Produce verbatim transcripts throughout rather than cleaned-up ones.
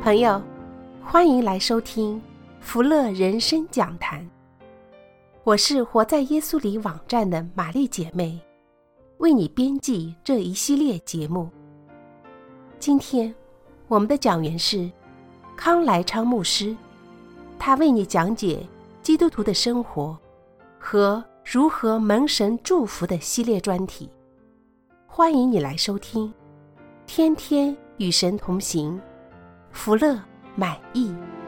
朋友，欢迎来收听福乐人生讲坛。我是活在耶稣里网站的玛丽姐妹，为你编辑这一系列节目。今天我们的讲员是康来昌牧师，他为你讲解基督徒的生活和如何蒙神祝福的系列专题。欢迎你来收听，天天与神同行，福乐满意。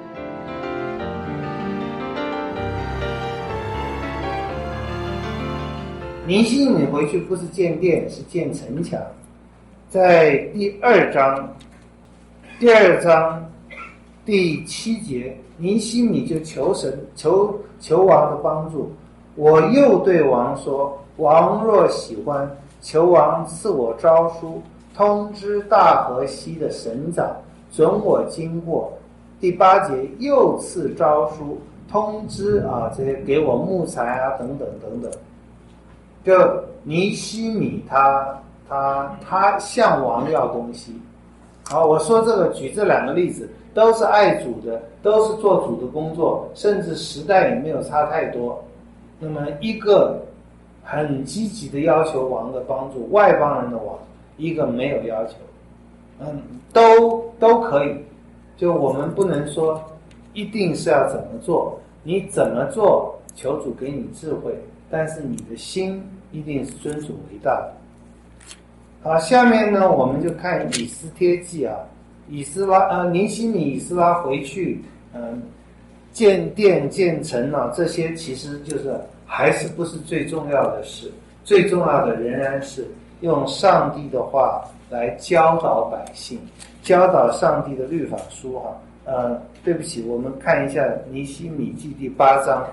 尼希米回去不是建殿，是建城墙。在第二章，第二章第七节，尼希米就求神求求王的帮助。我又对王说：王若喜欢，求王赐我诏书，通知大河西的省长，准我经过。第八节又赐诏书，通知啊，这些给我木材啊，等等等等。就尼希米他他他向王要东西。好，我说这个举这两个例子，都是爱主的，都是做主的工作，甚至时代也没有差太多。那么一个很积极的要求王的帮助，外邦人的王，一个没有要求，嗯，都都可以。就我们不能说一定是要怎么做，你怎么做，求主给你智慧，但是你的心一定是尊主为大的。好，下面呢，我们就看以斯帖记啊，以斯拉呃尼希米以斯拉回去，嗯、呃，建殿建城啊，这些其实就是还是不是最重要的事，最重要的仍然是用上帝的话来教导百姓，教导上帝的律法书哈、啊。呃，对不起，我们看一下尼希米记第八章。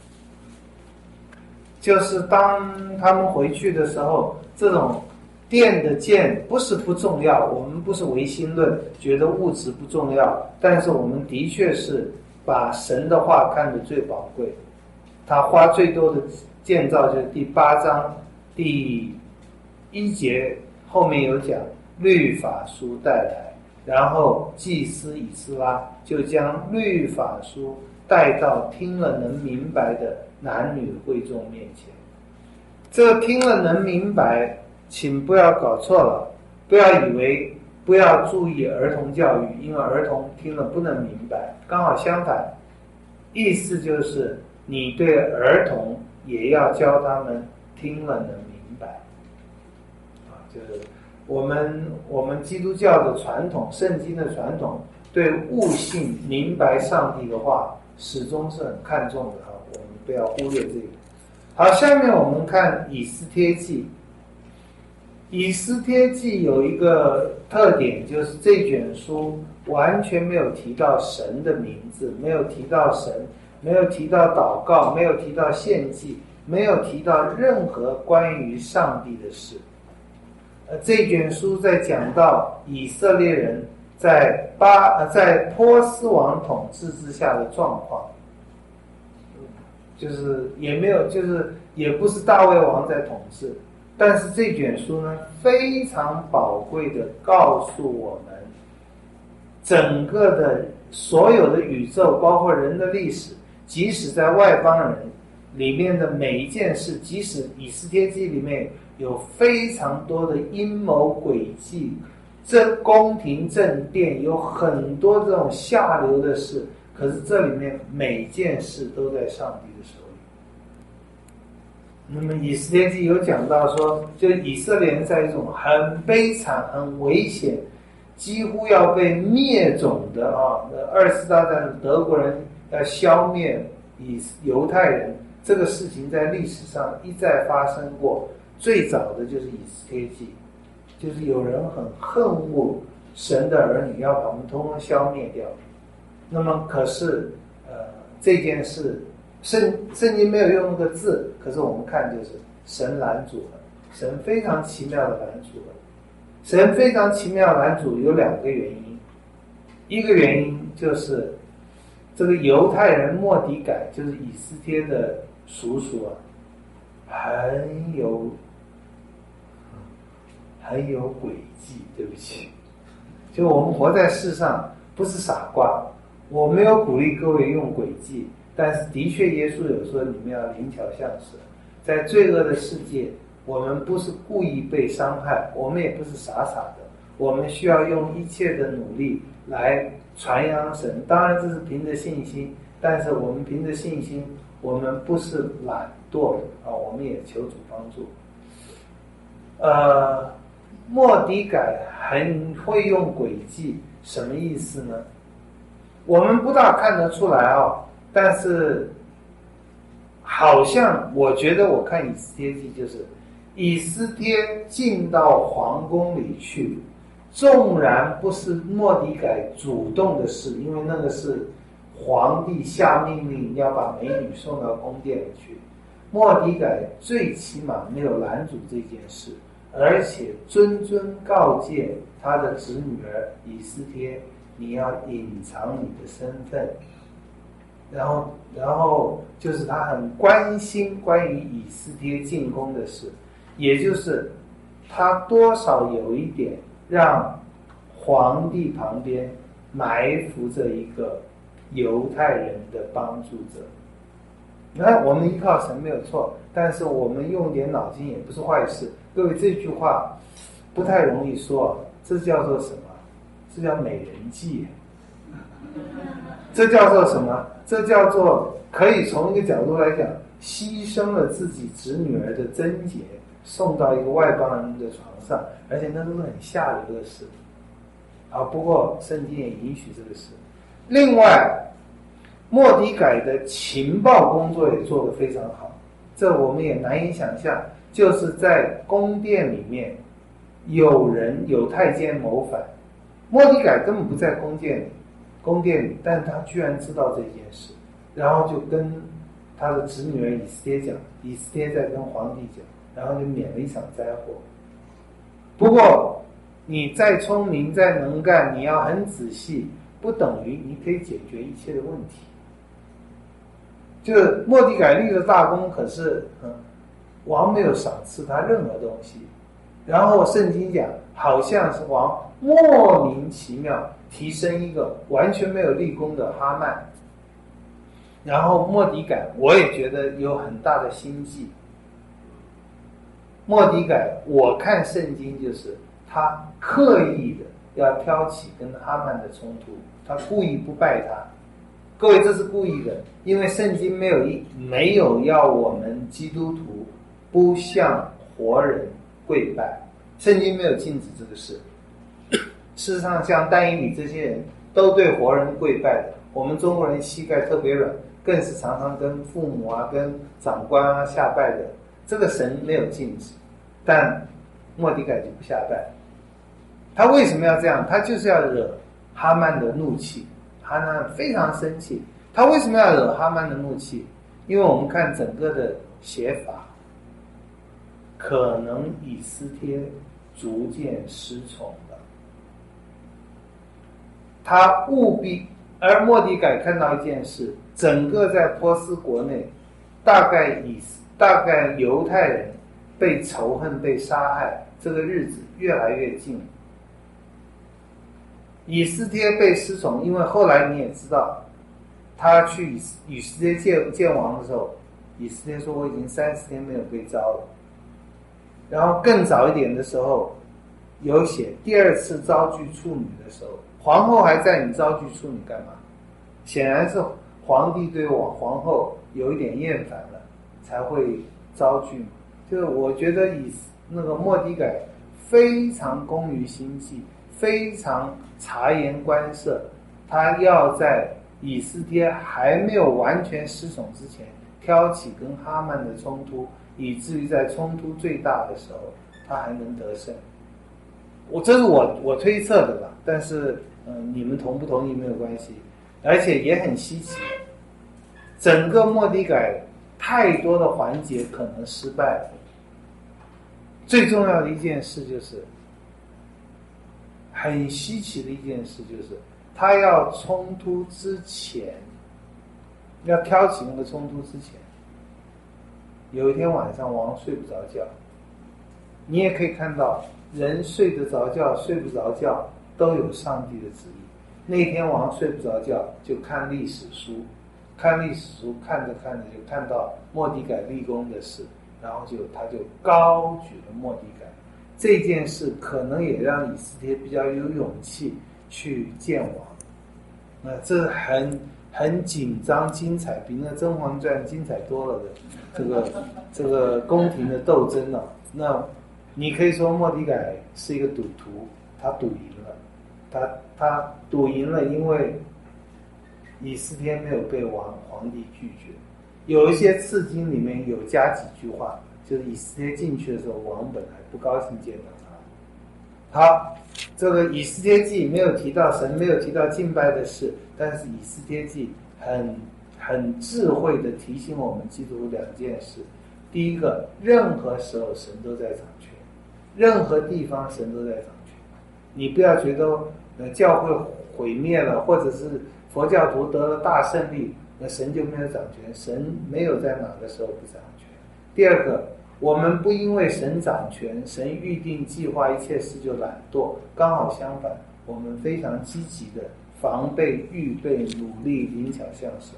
就是当他们回去的时候，这种殿的建不是不重要，我们不是唯心论，觉得物质不重要，但是我们的确是把神的话看得最宝贵。他花最多的建造就是第八章第一节后面有讲律法书带来，然后祭司以斯拉就将律法书带到听了能明白的男女会众面前。这听了能明白，请不要搞错了，不要以为不要注意儿童教育，因为儿童听了不能明白，刚好相反，意思就是你对儿童也要教他们听了能明白啊，就是我们我们基督教的传统，圣经的传统，对悟性明白上帝的话始终是很看重的啊，我们不要忽略这个。好，下面我们看以斯帖记。以斯帖记有一个特点，就是这卷书完全没有提到神的名字，没有提到神，没有提到祷告，没有提到献祭，没有提到任何关于上帝的事。呃，这卷书在讲到以色列人在巴呃在波斯王统治之下的状况。就是也没有，就是也不是大卫王在统治，但是这卷书呢，非常宝贵的告诉我们，整个的所有的宇宙，包括人的历史，即使在外邦人里面的每一件事，即使以斯帖记里面有非常多的阴谋诡计，这宫廷政变有很多这种下流的事。可是这里面每件事都在上帝的手里。那么以斯帖记有讲到说，就以色列人在一种很悲惨、很危险，几乎要被灭种的啊，二次大战德国人要消灭以犹太人，这个事情在历史上一再发生过。最早的就是以斯帖记，就是有人很恨恶神的儿女，要把我们通通消灭掉。那么可是呃这件事圣圣经没有用那个字，可是我们看就是神拦阻了，神非常奇妙的拦阻了。神非常奇妙的拦阻有两个原因，一个原因就是这个犹太人末底改，就是以斯帖的叔叔啊，很有很有诡计。对不起，就我们活在世上， 不是傻瓜。我没有鼓励各位用诡计，但是的确耶稣有说你们要灵巧像蛇。在罪恶的世界，我们不是故意被伤害，我们也不是傻傻的，我们需要用一切的努力来传扬神。当然这是凭着信心，但是我们凭着信心，我们不是懒惰的啊，我们也求主帮助。呃，末底改很会用诡计，什么意思呢？我们不大看得出来啊，但是好像我觉得我看以斯帖记就是以斯帖进到皇宫里去，纵然不是末底改主动的事，因为那个是皇帝下命令要把美女送到宫殿里去，末底改最起码没有拦阻这件事，而且谆谆告诫他的侄女儿以斯帖，你要隐藏你的身份。然后然后就是他很关心关于以斯帖进宫的事，也就是他多少有一点让皇帝旁边埋伏着一个犹太人的帮助者。那我们依靠神没有错，但是我们用点脑筋也不是坏事。各位，这句话不太容易说，这叫做什么？这叫美人计。这叫做什么？这叫做可以从一个角度来讲，牺牲了自己侄女儿的贞洁，送到一个外邦人的床上，而且那都是很下流的事啊。不过圣经也允许这个事。另外，末底改的情报工作也做得非常好，这我们也难以想象。就是在宫殿里面，有人有太监谋反，末底改根本不在宫殿里。宫殿里，但他居然知道这件事，然后就跟他的侄女儿以斯帖讲，以斯帖在跟皇帝讲，然后就免了一场灾祸。不过你再聪明再能干，你要很仔细，不等于你可以解决一切的问题。就是末底改立了大功，可是嗯，王没有赏赐他任何东西，然后圣经讲好像是王莫名其妙提升一个完全没有立功的哈曼，然后末底改我也觉得有很大的心计。末底改我看圣经就是他刻意的要挑起跟哈曼的冲突，他故意不拜他。各位，这是故意的，因为圣经没有一没有要我们基督徒不向活人跪拜，圣经没有禁止这个事。事实上，像但以理这些人都对活人跪拜的。我们中国人膝盖特别软，更是常常跟父母啊、跟长官啊下拜的。这个神没有禁止，但末底改就不下拜。他为什么要这样？他就是要惹哈曼的怒气。哈曼非常生气。他为什么要惹哈曼的怒气？因为我们看整个的写法，可能以斯帖逐渐失宠了。他务必，而末底改看到一件事，整个在波斯国内，大概以大概犹太人被仇恨、被杀害，这个日子越来越近。以斯帖被失宠，因为后来你也知道，他去以斯帖见见王的时候，以斯帖说我已经三十天没有被招了。然后更早一点的时候，有写第二次招聚处女的时候，皇后还在，你招聚处女干嘛？显然是皇帝对我皇后有一点厌烦了，才会招聚嘛。就是我觉得以那个末底改非常工于心计，非常察言观色，他要在以斯帖还没有完全失宠之前，挑起跟哈曼的冲突，以至于在冲突最大的时候，他还能得胜。我这是我我推测的吧，但是嗯、呃，你们同不同意没有关系，而且也很稀奇。整个末底改太多的环节可能失败了。最重要的一件事就是，很稀奇的一件事就是，他要冲突之前，要挑起那个冲突之前，有一天晚上王睡不着觉。你也可以看到，人睡得着觉睡不着觉都有上帝的旨意。 那天王睡不着觉，就看历史书，看历史书看着看着就看到末底改立功的事，然后就他就高举了末底改。这件事可能也让以斯帖比较有勇气去见王。那这很很紧张精彩，比那《甄嬛传》精彩多了的这个这个宫廷的斗争啊。那你可以说末底改是一个赌徒，他赌赢了，他他赌赢了，因为以斯帖没有被王皇帝拒绝。有一些次经里面有加几句话，就是以斯帖进去的时候，王本来不高兴见到他。好，这个以斯帖记没有提到神，没有提到敬拜的事，但是以斯帖记很很智慧的提醒我们基督徒两件事。第一个，任何时候神都在掌权，任何地方神都在掌权。你不要觉得呃教会毁灭了，或者是佛教徒得了大胜利，那神就没有掌权。神没有在哪个时候不掌权。第二个，我们不因为神掌权，神预定计划一切事就懒惰，刚好相反，我们非常积极的防备、预备、努力、灵巧像神。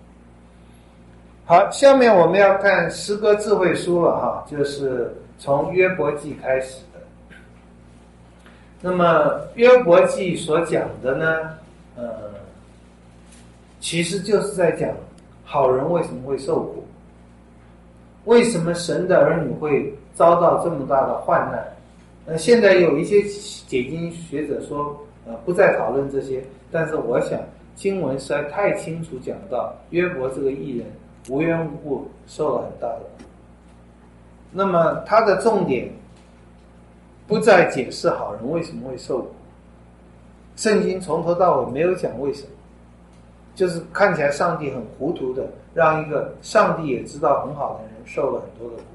好，下面我们要看诗歌智慧书了哈，就是从约伯记开始的。那么约伯记所讲的呢，呃，其实就是在讲好人为什么会受苦，为什么神的儿女会遭到这么大的患难。呃，现在有一些解经学者说，呃，不再讨论这些，但是我想经文实在太清楚讲到约伯这个义人无缘无故受了很大的苦。那么他的重点不再解释好人为什么会受苦，圣经从头到尾没有讲为什么，就是看起来上帝很糊涂的让一个上帝也知道很好的人受了很多的苦。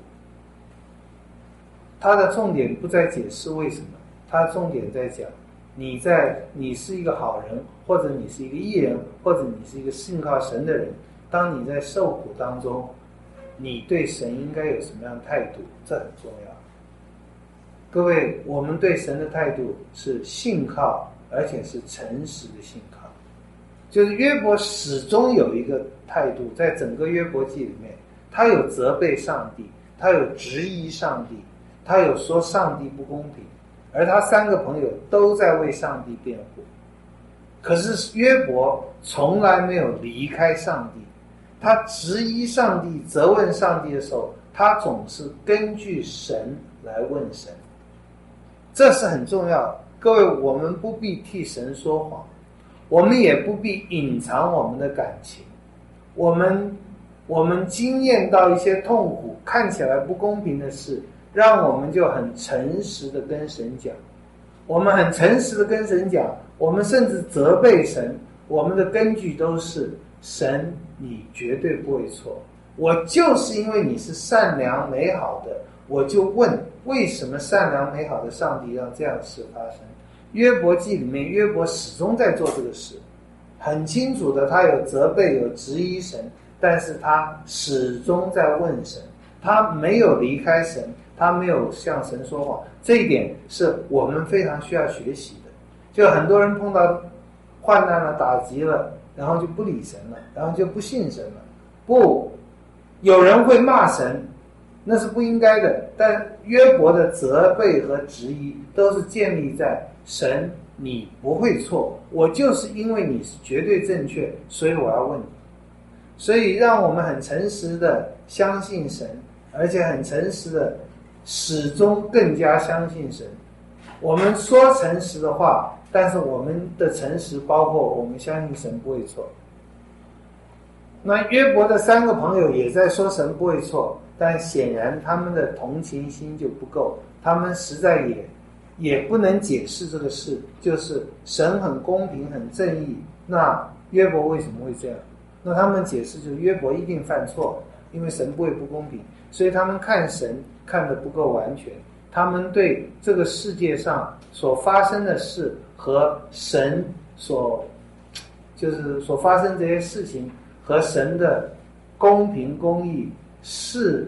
他的重点不再解释为什么，他的重点在讲你在你是一个好人，或者你是一个义人，或者你是一个信靠神的人，当你在受苦当中，你对神应该有什么样的态度，这很重要。各位，我们对神的态度是信靠，而且是诚实的信靠。就是约伯始终有一个态度，在整个约伯记里面，他有责备上帝，他有质疑上帝，他有说上帝不公平，而他三个朋友都在为上帝辩护。可是约伯从来没有离开上帝，他质疑上帝、责问上帝的时候，他总是根据神来问神，这是很重要的。各位，我们不必替神说谎，我们也不必隐藏我们的感情。我们我们经验到一些痛苦，看起来不公平的事，让我们就很诚实的跟神讲。我们很诚实的跟神讲，我们甚至责备神，我们的根据都是神，你绝对不会错。我就是因为你是善良美好的，我就问为什么善良美好的上帝让这样的事发生。约伯记里面，约伯始终在做这个事，很清楚的，他有责备，有质疑神，但是他始终在问神，他没有离开神，他没有向神说谎。这一点是我们非常需要学习的。就很多人碰到患难了、打击了，然后就不理神了，然后就不信神了。不，有人会骂神，那是不应该的，但约伯的责备和质疑都是建立在神你不会错，我就是因为你是绝对正确，所以我要问你。所以让我们很诚实的相信神，而且很诚实的始终更加相信神。我们说诚实的话，但是我们的诚实包括我们相信神不会错。那约伯的三个朋友也在说神不会错，但显然他们的同情心就不够，他们实在也也不能解释这个事，就是神很公平很正义，那约伯为什么会这样？那他们解释就是约伯一定犯错，因为神不会不公平，所以他们看神看得不够完全，他们对这个世界上所发生的事和神所就是所发生这些事情和神的公平公义是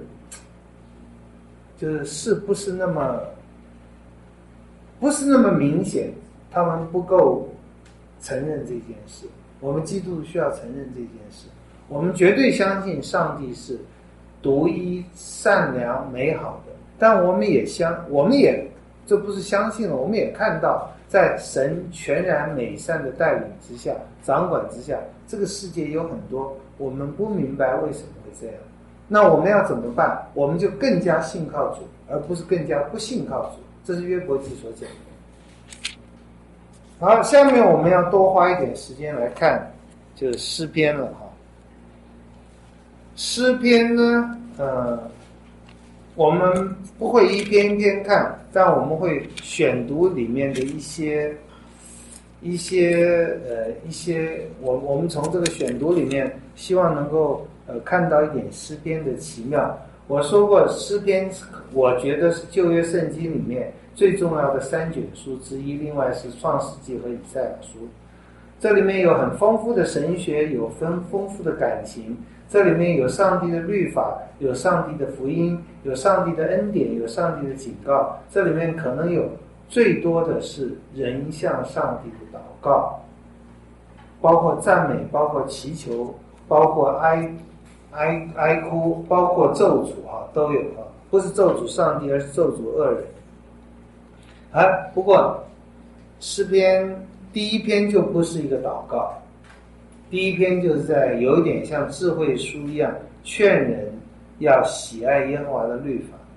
就是是不是那么不是那么明显，他们不够承认这件事，我们基督徒需要承认这件事。我们绝对相信上帝是独一、善良、美好的，但我们也相，我们也这不是相信了，我们也看到，在神全然美善的带领之下、掌管之下，这个世界有很多我们不明白为什么会这样。那我们要怎么办？我们就更加信靠主，而不是更加不信靠主。这是约伯记所讲的。好，下面我们要多花一点时间来看，就是诗篇了哈。诗篇呢，呃，我们不会一篇一篇看，但我们会选读里面的一些一些呃一些，我我们从这个选读里面，希望能够呃看到一点诗篇的奇妙。我说过，诗篇我觉得是旧约圣经里面最重要的三卷书之一，另外是创世纪和以赛亚书。这里面有很丰富的神学，有丰丰富的感情，这里面有上帝的律法，有上帝的福音，有上帝的恩典，有上帝的警告。这里面可能有最多的是人向上帝的祷告，包括赞美，包括祈求，包括哀哀哀哭，包括咒诅哈，都有哈，不是咒诅上帝，而是咒诅恶人。啊，不过诗篇第一篇就不是一个祷告，第一篇就是在有一点像智慧书一样，劝人要喜爱耶和华的律法。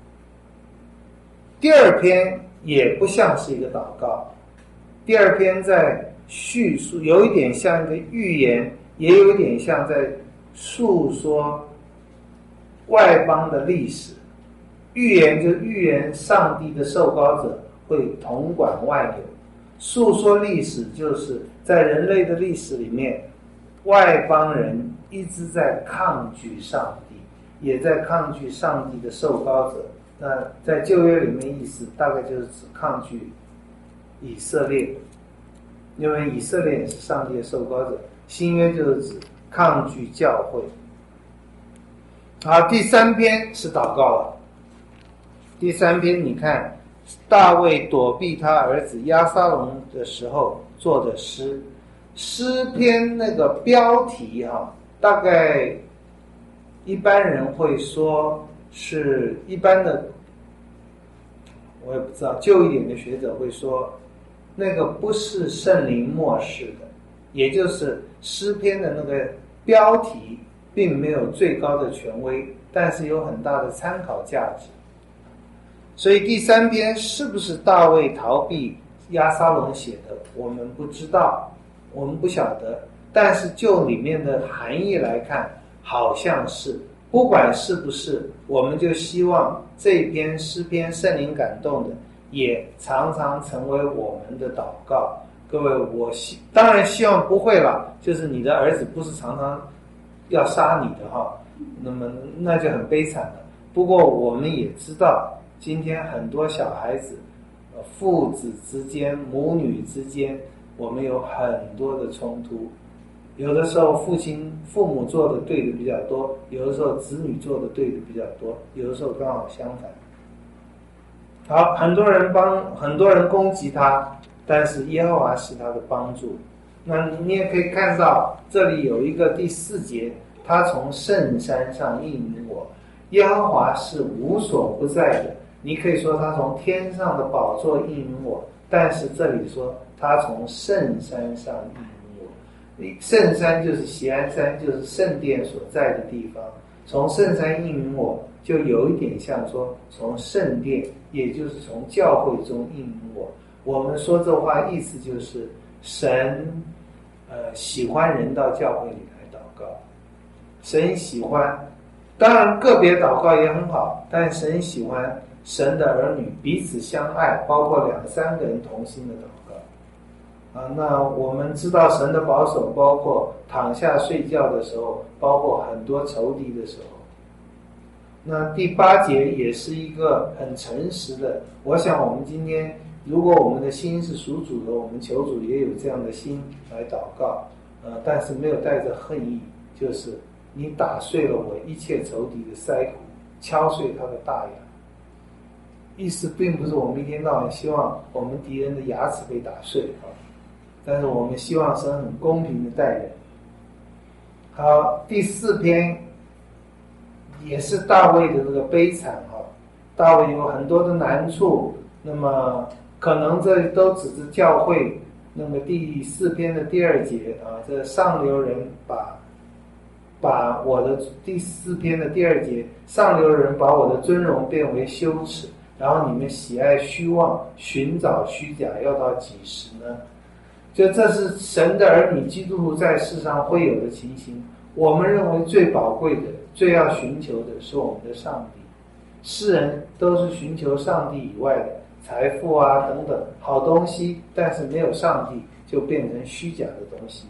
第二篇也不像是一个祷告，第二篇在叙述，有一点像一个预言，也有一点像在诉说外邦的历史。预言就预言上帝的受膏者会统管万有，诉说历史就是在人类的历史里面，外邦人一直在抗拒上帝，也在抗拒上帝的受膏者。那在旧约里面意思大概就是指抗拒以色列，因为以色列也是上帝的受膏者。新约就是指抗拒教会。好，第三篇是祷告了。第三篇你看大卫躲避他儿子押沙龙的时候做的诗。诗篇那个标题啊，大概一般人会说是一般的，我也不知道，旧一点的学者会说那个不是圣灵默示的，也就是诗篇的那个标题并没有最高的权威，但是有很大的参考价值。所以第三篇是不是大卫逃避押沙龙写的，我们不知道，我们不晓得，但是就里面的含义来看，好像是。不管是不是，我们就希望这篇诗篇圣灵感动的也常常成为我们的祷告。各位，我希当然希望不会了，就是你的儿子不是常常要杀你的哈，那么那就很悲惨了。不过我们也知道，今天很多小孩子，父子之间、母女之间，我们有很多的冲突。有的时候父亲父母做的对的比较多，有的时候子女做的对的比较多，有的时候刚好相反。好，很多人帮很多人攻击他，但是耶和华是他的帮助。那你也可以看到这里有一个第四节，他从圣山上应允我。耶和华是无所不在的，你可以说他从天上的宝座应允我，但是这里说他从圣山上应允我。圣山就是锡安山，就是圣殿所在的地方。从圣山应允我，就有一点像说从圣殿，也就是从教会中应允我。我们说这话意思就是神呃喜欢人到教会里来祷告，神喜欢，当然个别祷告也很好，但神喜欢神的儿女彼此相爱，包括两三个人同心的祷告。啊，那我们知道神的保守包括躺下睡觉的时候，包括很多仇敌的时候。那第八节也是一个很诚实的，我想我们今天如果我们的心是属主的，我们求主也有这样的心来祷告，呃，但是没有带着恨意，就是你打碎了我一切仇敌的腮骨，敲碎他的大牙。意思并不是我们一天到晚希望我们敌人的牙齿被打碎啊。 但是我们希望神很公平的待人。好，第四篇也是大卫的这个悲惨哈，大卫有很多的难处，那么可能这都只是教会。那么第四篇的第二节啊，这上流人把把我的第四篇的第二节，上流人把我的尊荣变为羞耻，然后你们喜爱虚妄，寻找虚假，要到几时呢？就这是神的儿女基督徒在世上会有的情形。我们认为最宝贵的、最要寻求的是我们的上帝。世人都是寻求上帝以外的财富啊等等好东西，但是没有上帝就变成虚假的东西。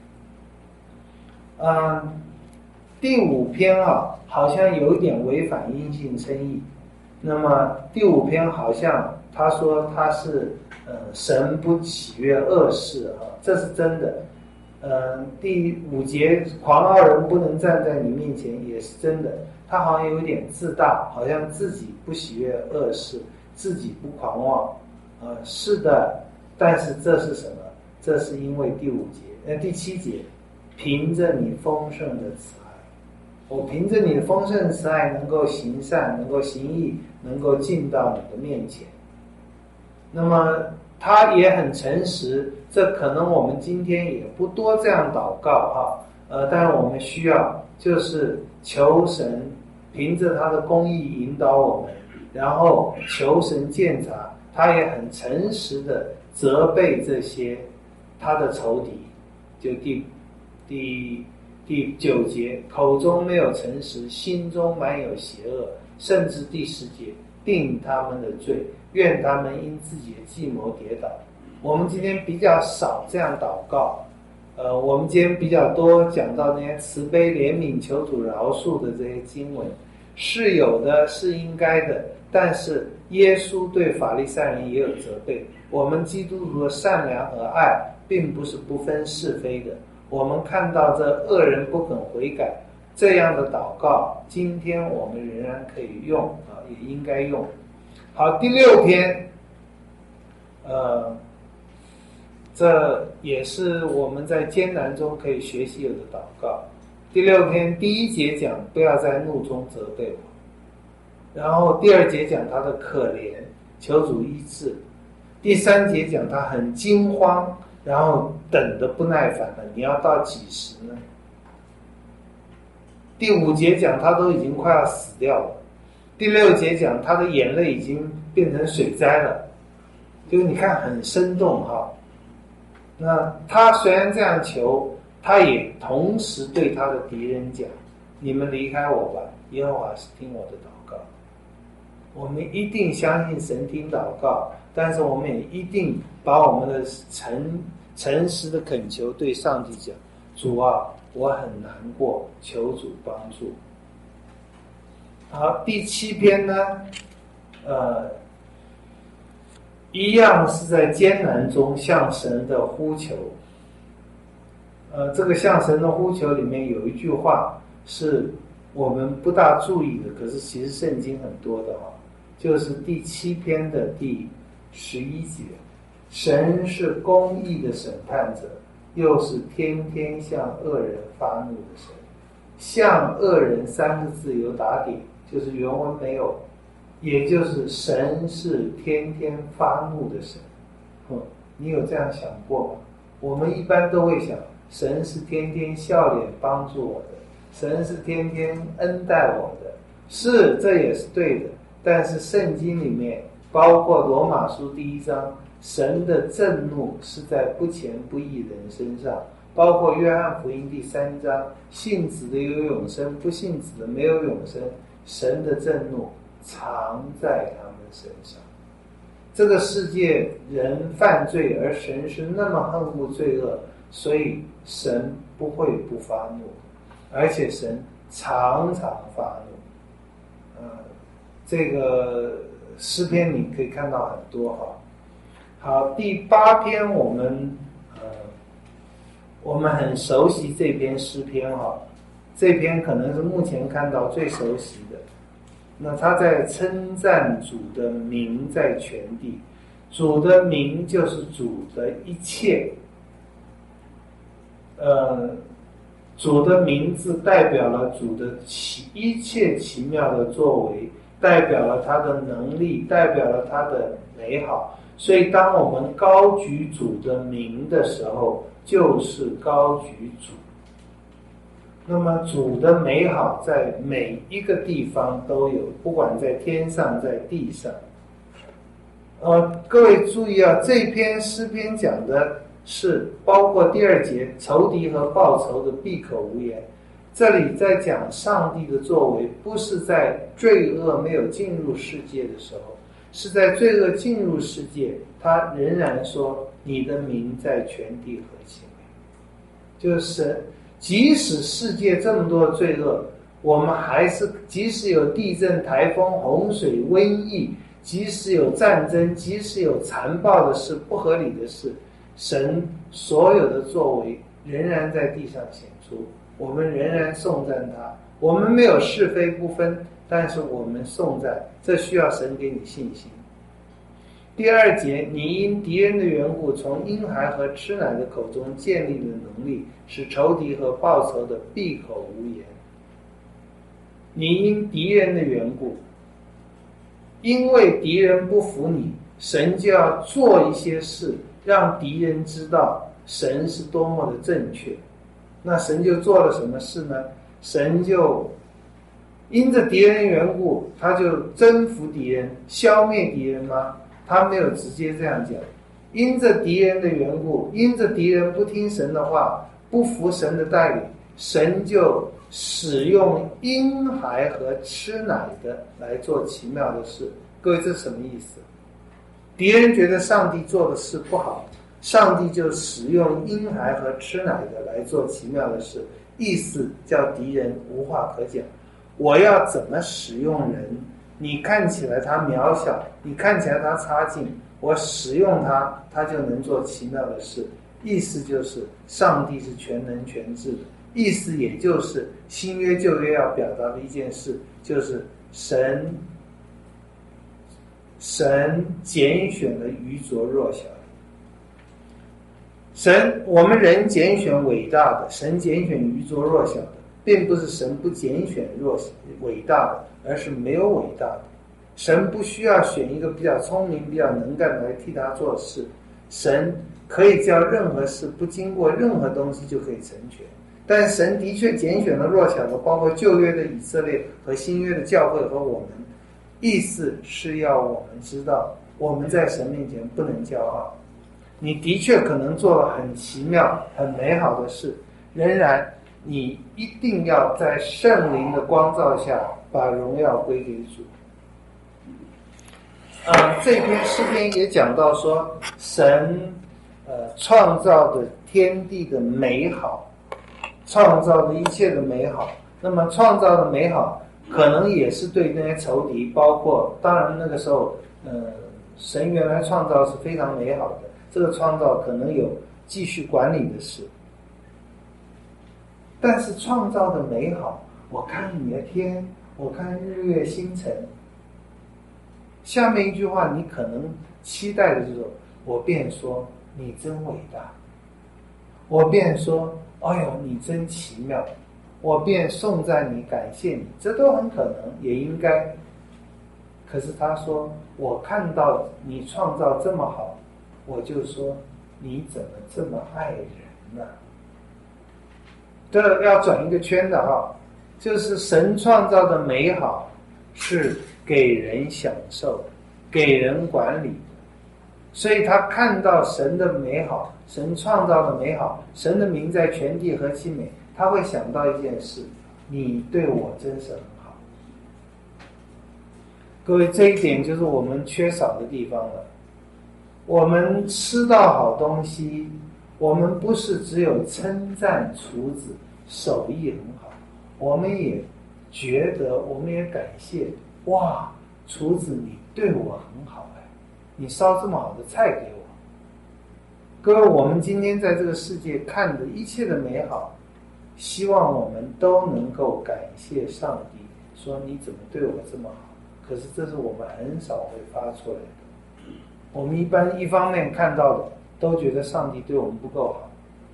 嗯，第五篇啊，好像有一点违反因信称义。那么第五篇好像他说他是呃神不喜悦恶事啊，这是真的。嗯，第五节狂傲人不能站在你面前也是真的。他好像有一点自大，好像自己不喜悦恶事，自己不狂妄。呃，是的，但是这是什么？这是因为第五节，呃，第七节，凭着你丰盛的慈爱，我凭着你的丰盛的慈爱，能够行善，能够行义，能够进到你的面前。那么他也很诚实，这可能我们今天也不多这样祷告哈，呃，但是我们需要就是求神凭着他的公义引导我们，然后求神鉴察，他也很诚实的责备这些他的仇敌。就第第第九节，口中没有诚实，心中满有邪恶，甚至第十节，定他们的罪，愿他们因自己的计谋跌倒。我们今天比较少这样祷告，呃，我们今天比较多讲到那些慈悲怜悯求主饶恕的这些经文，是有的，是应该的，但是耶稣对法利赛人也有责备。我们基督徒的善良和爱并不是不分是非的。我们看到这恶人不肯悔改，这样的祷告今天我们仍然可以用啊，也应该用。好，第六篇呃这也是我们在艰难中可以学习有的祷告。第六篇第一节讲不要在怒中责备我，然后第二节讲他的可怜，求主医治。第三节讲他很惊慌，然后等得不耐烦了，你要到几时呢？第五节讲他都已经快要死掉了。第六节讲他的眼泪已经变成水灾了，就你看很生动哈。那他虽然这样求，他也同时对他的敌人讲，你们离开我吧，耶和华是听我的祷告。我们一定相信神听祷告，但是我们也一定把我们的诚诚实的恳求对上帝讲，主啊，我很难过，求主帮助。好，第七篇呢呃一样是在艰难中向神的呼求。呃，这个向神的呼求里面有一句话是我们不大注意的，可是其实圣经很多的哈，就是第七篇的第十一节，神是公义的审判者，又是天天向恶人发怒的神。向恶人三个字有打点，就是原文没有，也就是神是天天发怒的神。嗯，你有这样想过吗？我们一般都会想，神是天天笑脸帮助我的，神是天天恩待我的，是，这也是对的。但是圣经里面，包括罗马书第一章，神的震怒是在不虔不义人身上，包括约翰福音第三章，信子的有永生，不信子的没有永生，神的震怒藏在他们身上。这个世界人犯罪，而神是那么恨恶罪恶，所以神不会不发怒，而且神常常发怒。呃，这个诗篇你可以看到很多哈。好，第八篇我们呃我们很熟悉这篇诗篇哈，这篇可能是目前看到最熟悉的。那他在称赞主的名在全地，主的名就是主的一切， 呃，主的名字代表了主的奇一切奇妙的作为，代表了他的能力，代表了他的美好。所以当我们高举主的名的时候，就是高举主。那么主的美好在每一个地方都有，不管在天上在地上。呃，各位注意啊，这篇诗篇讲的是包括第二节仇敌和报仇的闭口无言。这里在讲上帝的作为，不是在罪恶没有进入世界的时候，是在罪恶进入世界，他仍然说你的名在全地何其美。就是即使世界这么多的罪恶，我们还是即使有地震、台风、洪水、瘟疫，即使有战争，即使有残暴的事、不合理的事，神所有的作为仍然在地上显出，我们仍然颂赞他。我们没有是非不分，但是我们颂赞，这需要神给你信心。第二节，你因敌人的缘故，从婴孩和吃奶的口中建立了能力，使仇敌和报仇的闭口无言。你因敌人的缘故，因为敌人不服你，神就要做一些事，让敌人知道神是多么的正确。那神就做了什么事呢？神就因着敌人的缘故，他就征服敌人，消灭敌人吗？他没有直接这样讲。因着敌人的缘故，因着敌人不听神的话，不服神的带领，神就使用婴孩和吃奶的来做奇妙的事。各位，这是什么意思？敌人觉得上帝做的事不好，上帝就使用婴孩和吃奶的来做奇妙的事，意思叫敌人无话可讲。我要怎么使用人？你看起来他渺小，你看起来他差劲，我使用他，他就能做奇妙的事。意思就是上帝是全能全智的，意思也就是新约旧约要表达的一件事，就是神神拣选了愚拙弱小的。神，我们人拣选伟大的，神拣选愚拙弱小的，并不是神不拣选弱伟大的，而是没有伟大的。神不需要选一个比较聪明、比较能干的来替他做事，神可以叫任何事不经过任何东西就可以成全。但神的确拣选了弱小的，包括旧约的以色列和新约的教会和我们。意思是要我们知道，我们在神面前不能骄傲。你的确可能做了很奇妙、很美好的事，仍然你一定要在圣灵的光照下，把荣耀归给主。呃，这篇诗篇也讲到说，神呃创造的天地的美好，创造的一切的美好。那么创造的美好，可能也是对那些仇敌，包括当然那个时候，呃，神原来创造是非常美好的，这个创造可能有继续管理的事。但是创造的美好，我看你的天，我看日月星辰。下面一句话你可能期待的就是说，我便说你真伟大，我便说哎呦你真奇妙，我便颂赞你感谢你，这都很可能也应该。可是他说我看到你创造这么好，我就说你怎么这么爱人呢？这要转一个圈的哈，就是神创造的美好是给人享受、给人管理，所以他看到神的美好，神创造的美好，神的名在全地何其美，他会想到一件事，你对我真是很好。各位，这一点就是我们缺少的地方了。我们吃到好东西，我们不是只有称赞厨子手艺很好，我们也觉得，我们也感谢，哇，厨子你对我很好哎，你烧这么好的菜给我。各位，我们今天在这个世界看的一切的美好，希望我们都能够感谢上帝，说你怎么对我这么好。可是这是我们很少会发出来的。我们一般一方面看到的，都觉得上帝对我们不够好，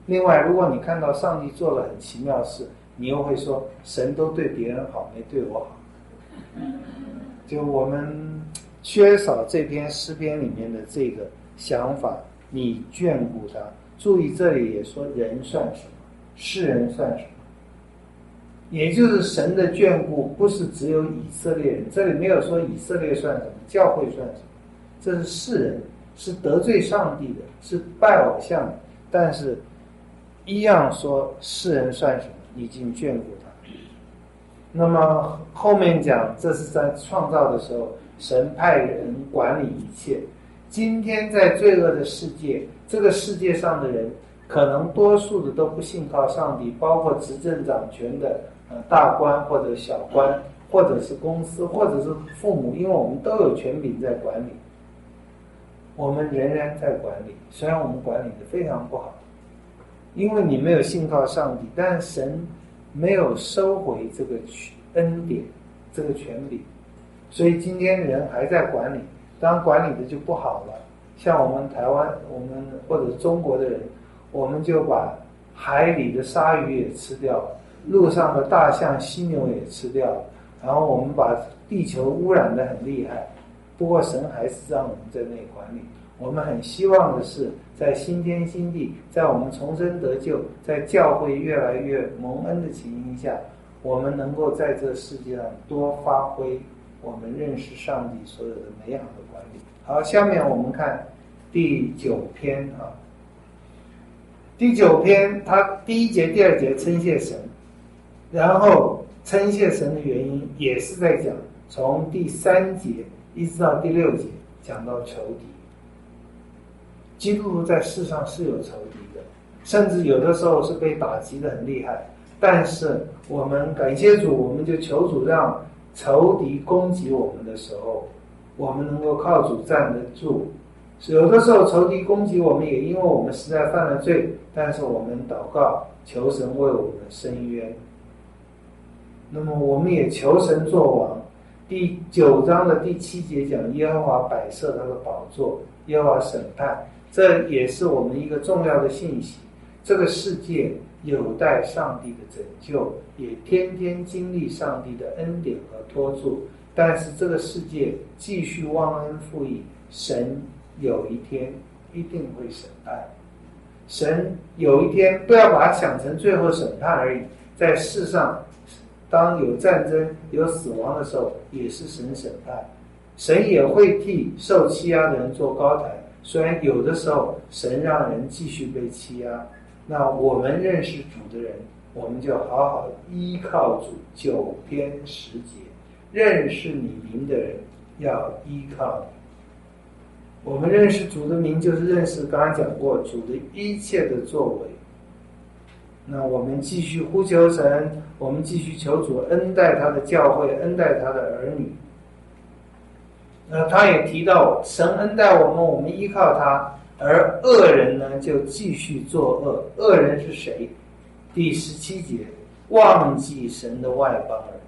另外，如果你看到上帝做了很奇妙的事，你又会说神都对别人好，没对我好。就我们缺少这篇诗篇里面的这个想法，你眷顾他。注意这里也说人算什么，世人算什么，也就是神的眷顾不是只有以色列人，这里没有说以色列算什么，教会算什么，这是世人，是得罪上帝的，是拜偶像的，但是一样说世人算什么，已经眷顾他。那么后面讲，这是在创造的时候，神派人管理一切。今天在罪恶的世界，这个世界上的人可能多数的都不信靠上帝，包括执政掌权的呃大官或者小官，或者是公司，或者是父母，因为我们都有权柄在管理，我们仍然在管理，虽然我们管理的非常不好，因为你没有信靠上帝，但神没有收回这个恩典，这个权柄，所以今天人还在管理，当然管理的就不好了。像我们台湾，我们或者中国的人，我们就把海里的鲨鱼也吃掉了，路上的大象、犀牛也吃掉了，然后我们把地球污染得很厉害。不过神还是让我们在那里管理。我们很希望的是，在新天新地，在我们重生得救，在教会越来越蒙恩的情形下，我们能够在这世界上多发挥我们认识上帝所有的美好的管理。好，下面我们看第九篇啊。第九篇，他第一节、第二节称谢神，然后称谢神的原因也是在讲，从第三节一直到第六节讲到仇敌。基督徒在世上是有仇敌的，甚至有的时候是被打击的很厉害，但是我们感谢主，我们就求主让仇敌攻击我们的时候，我们能够靠主站得住。有的时候仇敌攻击我们，也因为我们实在犯了罪，但是我们祷告求神为我们伸冤。那么我们也求神作王。第九章的第七节讲耶和华摆设他的宝座，耶和华审判，这也是我们一个重要的信息。这个世界有待上帝的拯救，也天天经历上帝的恩典和托住，但是这个世界继续忘恩负义，神有一天一定会审判。神有一天，不要把它想成最后审判而已，在世上当有战争有死亡的时候，也是神审判。神也会替受欺压的人做高台，虽然有的时候神让人继续被欺压，那我们认识主的人，我们就好好依靠主。九篇十节，认识你名的人要依靠你。我们认识主的名，就是认识刚才讲过主的一切的作为。那我们继续呼求神，我们继续求主恩待他的教会，恩待他的儿女。那他也提到神恩待我们，我们依靠他，而恶人呢就继续作恶。恶人是谁？第十七节，忘记神的外邦人。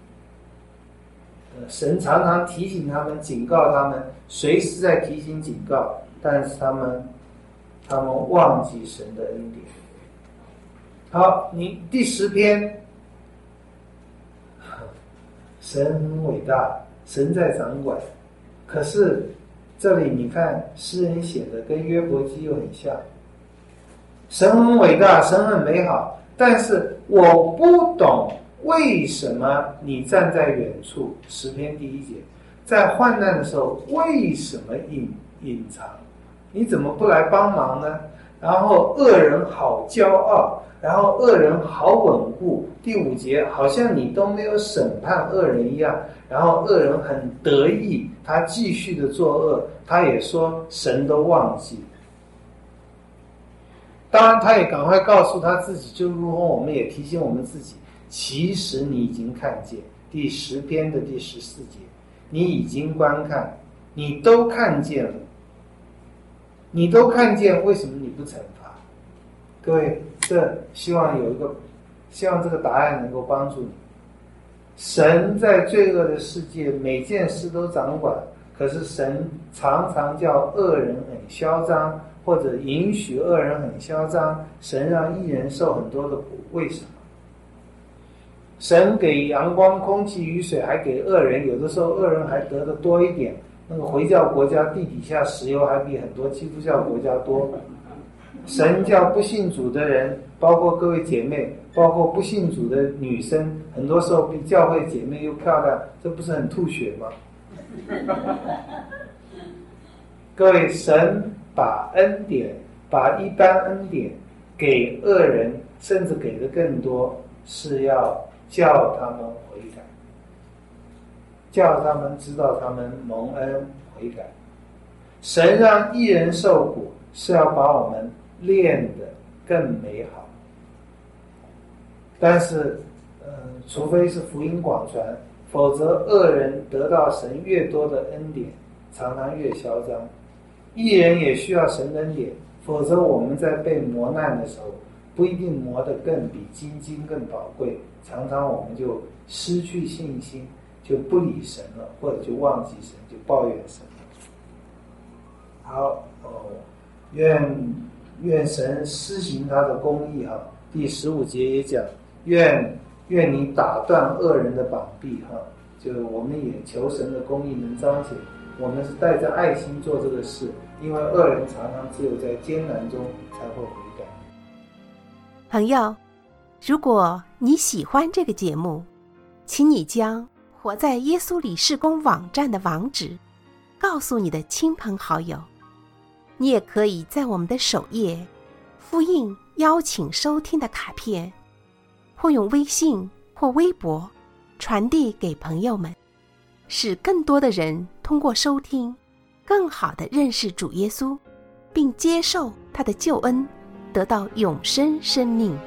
神常常提醒他们，警告他们，随时在提醒警告，但是他们他们忘记神的恩典。好，你第十篇，神很伟大，神在掌管。可是这里你看诗人写的跟约伯记又很像，神很伟大，神很美好，但是我不懂为什么你站在远处。诗篇第一节，在患难的时候为什么隐隐藏？你怎么不来帮忙呢？然后恶人好骄傲，然后恶人好稳固。第五节好像你都没有审判恶人一样，然后恶人很得意，他继续的作恶，他也说神都忘记。当然他也赶快告诉他自己，就如同我们也提醒我们自己，其实你已经看见。第十篇的第十四节，你已经观看，你都看见了，你都看见，为什么你不惩罚？各位，这希望有一个，希望这个答案能够帮助你。神在罪恶的世界每件事都掌管，可是神常常叫恶人很嚣张， 或者允许恶人很嚣张，神让义人受很多的苦，为什么？神给阳光、空气、雨水，还给恶人，有的时候恶人还得的多一点。那个回教国家地底下石油还比很多基督教国家多。神叫不信主的人，包括各位姐妹，包括不信主的女生，很多时候比教会姐妹又漂亮，这不是很吐血吗？各位，神把恩典，把一般恩典给恶人，甚至给的更多，是要叫他们悔改，叫他们知道他们蒙恩悔改。神让义人受苦，是要把我们练得更美好。但是呃，除非是福音广传，否则恶人得到神越多的恩典，常常越嚣张。义人也需要神恩典，否则我们在被磨难的时候，不一定磨得更比金金更宝贵，常常我们就失去信心，就不理神了，或者就忘记神，就抱怨神了。好哦，愿愿神施行他的公义哈。第十五节也讲，愿愿你打断恶人的膀臂哈，就我们也求神的公义能彰显。我们是带着爱心做这个事，因为恶人常常只有在艰难中才会悔改。 朋友，如果你喜欢这个节目，请你将活在耶稣里事工网站的网址告诉你的亲朋好友。你也可以在我们的首页复印邀请收听的卡片，或用微信或微博传递给朋友们，使更多的人通过收听更好地认识主耶稣，并接受他的救恩，得到永生生命。